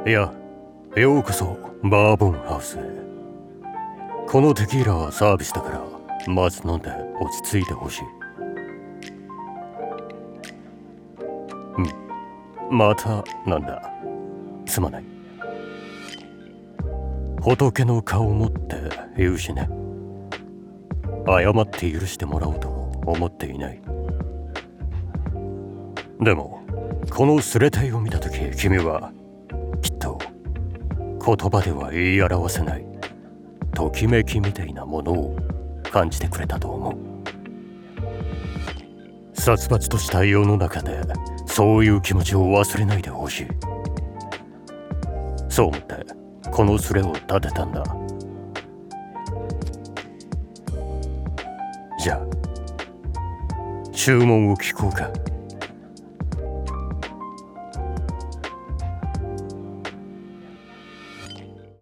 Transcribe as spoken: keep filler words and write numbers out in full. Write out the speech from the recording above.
いや、ようこそバーボンハウスへ。このテキーラはサービスだから、まず飲んで落ち着いてほしい。うん、またなんだ。すまない。仏の顔を持って言うしね。謝って許してもらおうとも思っていない。でもこのスレタイを見たとき、君はきっと言葉では言い表せないときめきみたいなものを感じてくれたと思う。殺伐とした世の中でそういう気持ちを忘れないでほしい。そう思ってこのスレを立てたんだ。じゃあ注文を聞こうか。